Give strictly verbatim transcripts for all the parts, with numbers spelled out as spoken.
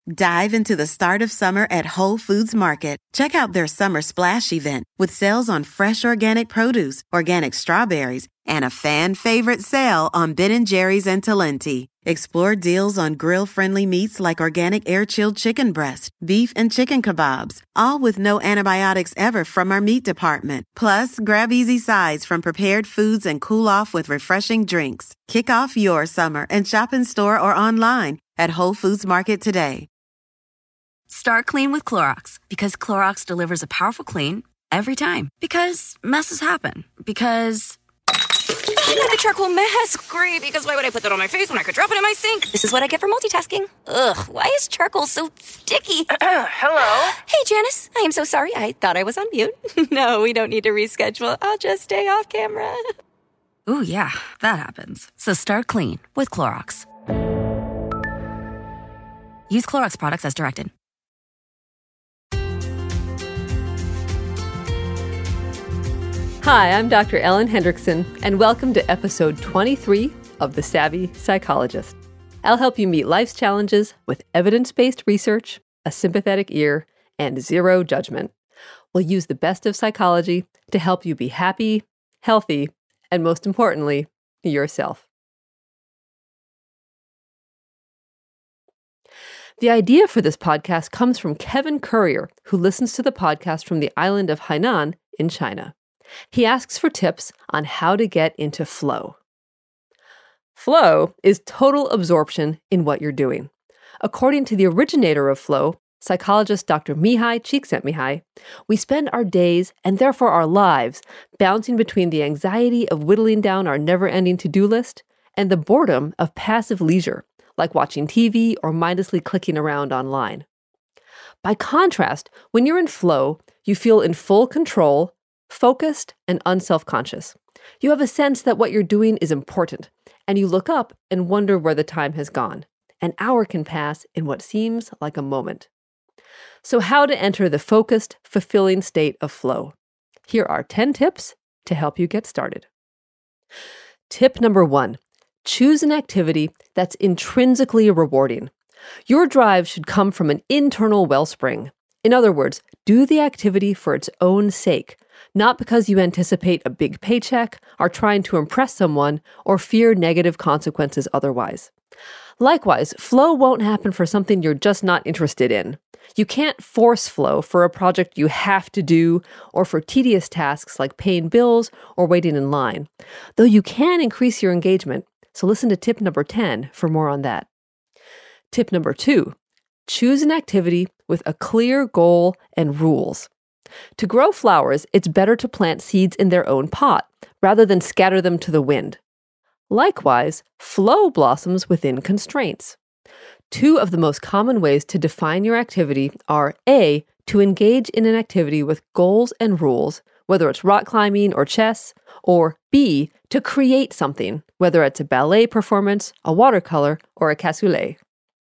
Dive into the start of summer at Whole Foods Market. Check out their Summer Splash event with sales on fresh organic produce, organic strawberries, and a fan favorite sale on Ben and Jerry's and Talenti. Explore deals on grill-friendly meats like organic air-chilled chicken breast, beef, and chicken kebabs, all with no antibiotics ever from our meat department. Plus, grab easy sides from prepared foods and cool off with refreshing drinks. Kick off your summer and shop in store or online at Whole Foods Market today. Start clean with Clorox, because Clorox delivers a powerful clean every time. Because messes happen. Because... I got the charcoal mask. Great, because why would I put that on my face when I could drop it in my sink? This is what I get for multitasking. Ugh, why is charcoal so sticky? Hello? Hey, Janice. I am so sorry. I thought I was on mute. No, we don't need to reschedule. I'll just stay off camera. Ooh, yeah, that happens. So start clean with Clorox. Use Clorox products as directed. Hi, I'm Doctor Ellen Hendrickson, and welcome to episode twenty-three of The Savvy Psychologist. I'll help you meet life's challenges with evidence-based research, a sympathetic ear, and zero judgment. We'll use the best of psychology to help you be happy, healthy, and most importantly, yourself. The idea for this podcast comes from Kevin Courier, who listens to the podcast from the island of Hainan in China. He asks for tips on how to get into flow. Flow is total absorption in what you're doing. According to the originator of flow, psychologist Doctor Mihai Csikszentmihalyi, we spend our days, and therefore our lives, bouncing between the anxiety of whittling down our never-ending to-do list and the boredom of passive leisure, like watching T V or mindlessly clicking around online. By contrast, when you're in flow, you feel in full control, focused, and unself-conscious. You have a sense that what you're doing is important, and you look up and wonder where the time has gone. An hour can pass in what seems like a moment. So how to enter the focused, fulfilling state of flow? Here are ten tips to help you get started. Tip number one, choose an activity that's intrinsically rewarding. Your drive should come from an internal wellspring. In other words, do the activity for its own sake, not because you anticipate a big paycheck, are trying to impress someone, or fear negative consequences otherwise. Likewise, flow won't happen for something you're just not interested in. You can't force flow for a project you have to do, or for tedious tasks like paying bills or waiting in line, though you can increase your engagement. So listen to tip number ten for more on that. Tip number two, choose an activity with a clear goal and rules. To grow flowers, it's better to plant seeds in their own pot, rather than scatter them to the wind. Likewise, flow blossoms within constraints. Two of the most common ways to define your activity are A, to engage in an activity with goals and rules, whether it's rock climbing or chess, or B, to create something, whether it's a ballet performance, a watercolor, or a cassoulet.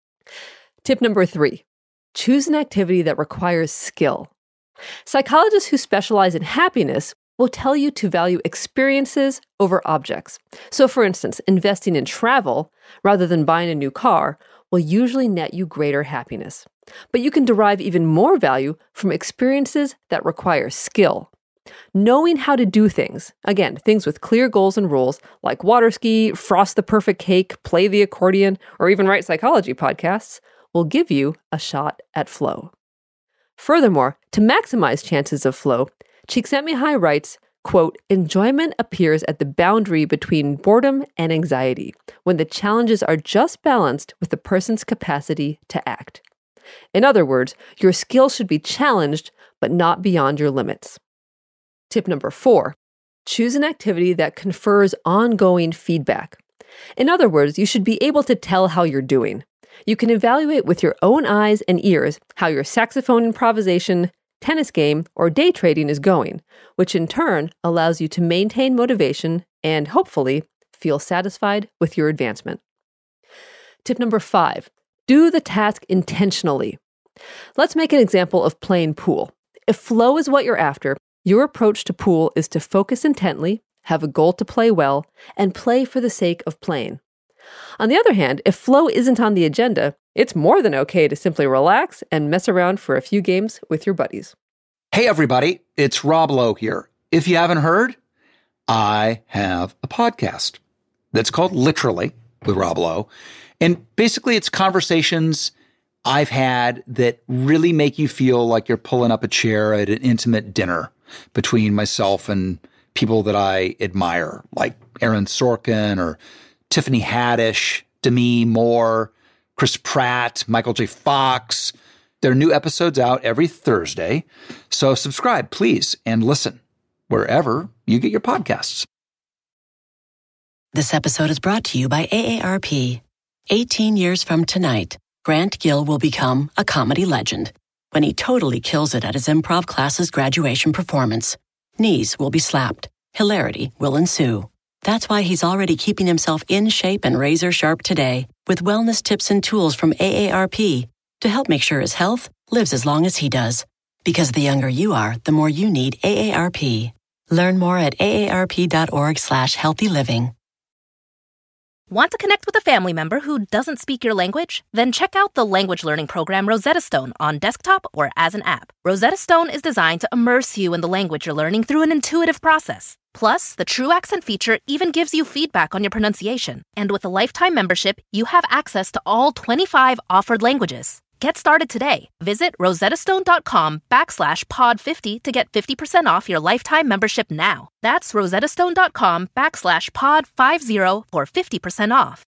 Tip number three, choose an activity that requires skill. Psychologists who specialize in happiness will tell you to value experiences over objects. So for instance, investing in travel rather than buying a new car will usually net you greater happiness. But you can derive even more value from experiences that require skill. Knowing how to do things, again, things with clear goals and rules, like water ski, frost the perfect cake, play the accordion, or even write psychology podcasts, will give you a shot at flow. Furthermore, to maximize chances of flow, Csikszentmihalyi writes, quote, enjoyment appears at the boundary between boredom and anxiety, when the challenges are just balanced with the person's capacity to act. In other words, your skill should be challenged, but not beyond your limits. Tip number four, choose an activity that confers ongoing feedback. In other words, you should be able to tell how you're doing. You can evaluate with your own eyes and ears how your saxophone improvisation, tennis game, or day trading is going, which in turn allows you to maintain motivation and, hopefully, feel satisfied with your advancement. Tip number five, do the task intentionally. Let's make an example of playing pool. If flow is what you're after, your approach to pool is to focus intently, have a goal to play well, and play for the sake of playing. On the other hand, if flow isn't on the agenda, it's more than okay to simply relax and mess around for a few games with your buddies. Hey, everybody, it's Rob Lowe here. If you haven't heard, I have a podcast that's called Literally with Rob Lowe. And basically, it's conversations I've had that really make you feel like you're pulling up a chair at an intimate dinner between myself and people that I admire, like Aaron Sorkin or Tiffany Haddish, Demi Moore, Chris Pratt, Michael J. Fox. There are new episodes out every Thursday. So subscribe, please, and listen wherever you get your podcasts. This episode is brought to you by A A R P. eighteen years from tonight, Grant Gill will become a comedy legend when he totally kills it at his improv class's graduation performance. Knees will be slapped. Hilarity will ensue. That's why he's already keeping himself in shape and razor sharp today with wellness tips and tools from A A R P to help make sure his health lives as long as he does. Because the younger you are, the more you need A A R P. Learn more at aarp.org slash healthy living. Want to connect with a family member who doesn't speak your language? Then check out the language learning program Rosetta Stone on desktop or as an app. Rosetta Stone is designed to immerse you in the language you're learning through an intuitive process. Plus, the True Accent feature even gives you feedback on your pronunciation. And with a lifetime membership, you have access to all twenty-five offered languages. Get started today. Visit rosettastone.com backslash pod 50 to get fifty percent off your lifetime membership now. That's rosettastone.com backslash pod 50 for fifty percent off.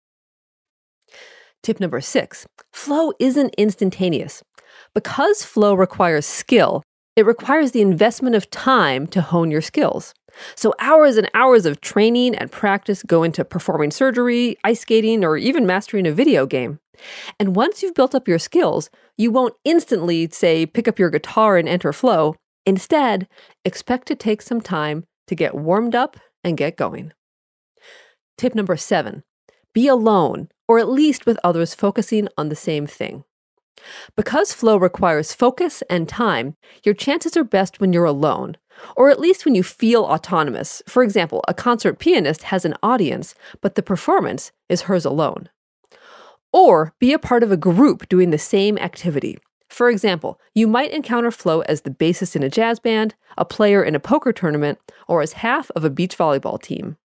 Tip number six, flow isn't instantaneous. Because flow requires skill, it requires the investment of time to hone your skills. So hours and hours of training and practice go into performing surgery, ice skating, or even mastering a video game. And once you've built up your skills, you won't instantly, say, pick up your guitar and enter flow. Instead, expect to take some time to get warmed up and get going. Tip number seven, be alone, or at least with others focusing on the same thing. Because flow requires focus and time, your chances are best when you're alone, or at least when you feel autonomous. For example, a concert pianist has an audience, but the performance is hers alone. Or be a part of a group doing the same activity. For example, you might encounter flow as the bassist in a jazz band, a player in a poker tournament, or as half of a beach volleyball team.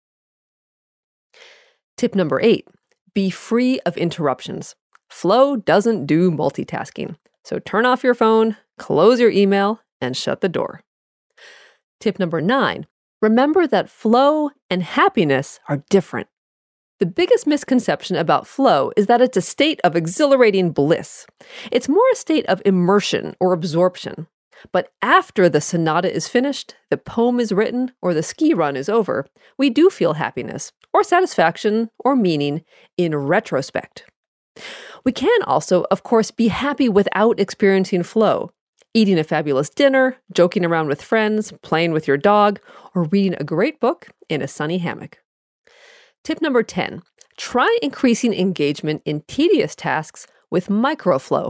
Tip number eight, be free of interruptions. Flow doesn't do multitasking, so turn off your phone, close your email, and shut the door. Tip number nine, remember that flow and happiness are different. The biggest misconception about flow is that it's a state of exhilarating bliss. It's more a state of immersion or absorption. But after the sonata is finished, the poem is written, or the ski run is over, we do feel happiness, or satisfaction, or meaning in retrospect. We can also, of course, be happy without experiencing flow. Eating a fabulous dinner, joking around with friends, playing with your dog, or reading a great book in a sunny hammock. Tip number ten, try increasing engagement in tedious tasks with microflow.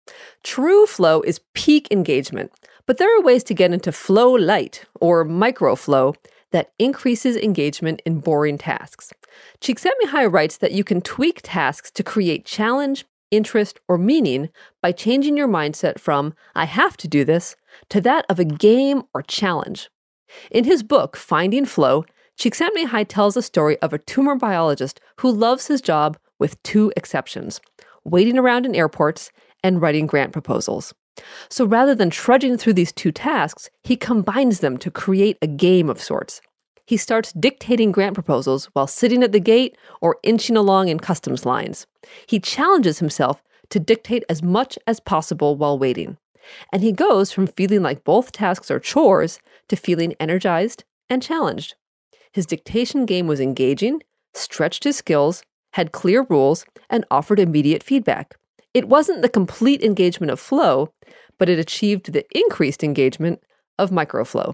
True flow is peak engagement, but there are ways to get into flow light, or microflow, that increases engagement in boring tasks. Csikszentmihalyi writes that you can tweak tasks to create challenge, interest, or meaning by changing your mindset from, I have to do this, to that of a game or challenge. In his book, Finding Flow, Csikszentmihalyi tells a story of a tumor biologist who loves his job with two exceptions, waiting around in airports and writing grant proposals. So rather than trudging through these two tasks, he combines them to create a game of sorts. He starts dictating grant proposals while sitting at the gate or inching along in customs lines. He challenges himself to dictate as much as possible while waiting. And he goes from feeling like both tasks are chores to feeling energized and challenged. His dictation game was engaging, stretched his skills, had clear rules, and offered immediate feedback. It wasn't the complete engagement of flow, but it achieved the increased engagement of microflow.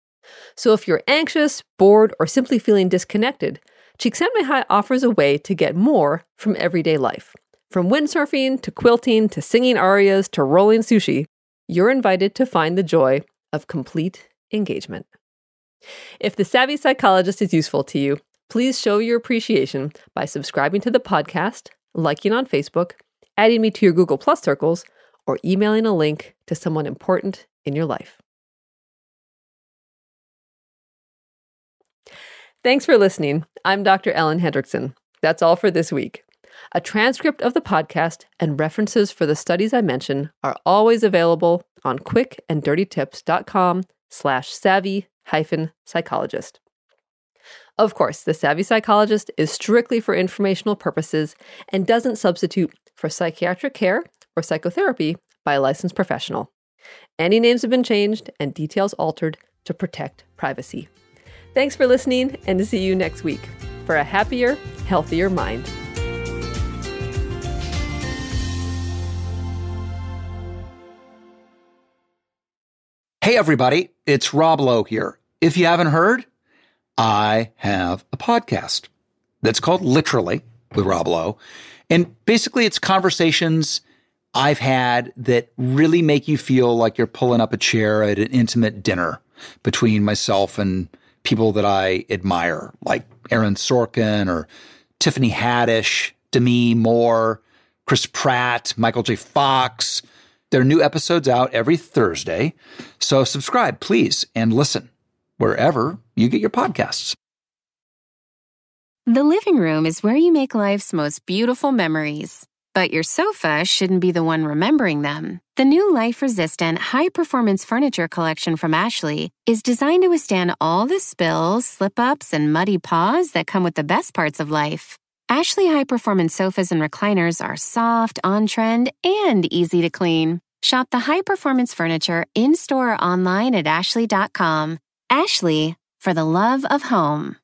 So if you're anxious, bored, or simply feeling disconnected, Csikszentmihalyi offers a way to get more from everyday life. From windsurfing to quilting to singing arias to rolling sushi, you're invited to find the joy of complete engagement. If The Savvy Psychologist is useful to you, Please show your appreciation by subscribing to the podcast, liking on Facebook, adding me to your Google Plus circles, or emailing a link to someone important in your life. Thanks for listening. I'm Doctor Ellen Hendrickson. That's all for this week. A transcript of the podcast and references for the studies I mention are always available on quickanddirtytips.com slash savvy hyphen psychologist. Of course, the Savvy Psychologist is strictly for informational purposes and doesn't substitute for psychiatric care or psychotherapy by a licensed professional. Any names have been changed and details altered to protect privacy. Thanks for listening, and to see you next week for a happier, healthier mind. Hey, everybody, it's Rob Lowe here. If you haven't heard, I have a podcast that's called Literally with Rob Lowe. And basically, it's conversations I've had that really make you feel like you're pulling up a chair at an intimate dinner between myself and people that I admire, like Aaron Sorkin or Tiffany Haddish, Demi Moore, Chris Pratt, Michael J. Fox. There are new episodes out every Thursday. So subscribe, please, and listen wherever you get your podcasts. The living room is where you make life's most beautiful memories. But your sofa shouldn't be the one remembering them. The new life-resistant, high-performance furniture collection from Ashley is designed to withstand all the spills, slip-ups, and muddy paws that come with the best parts of life. Ashley high-performance sofas and recliners are soft, on-trend, and easy to clean. Shop the high-performance furniture in-store or online at ashley dot com. Ashley, for the love of home.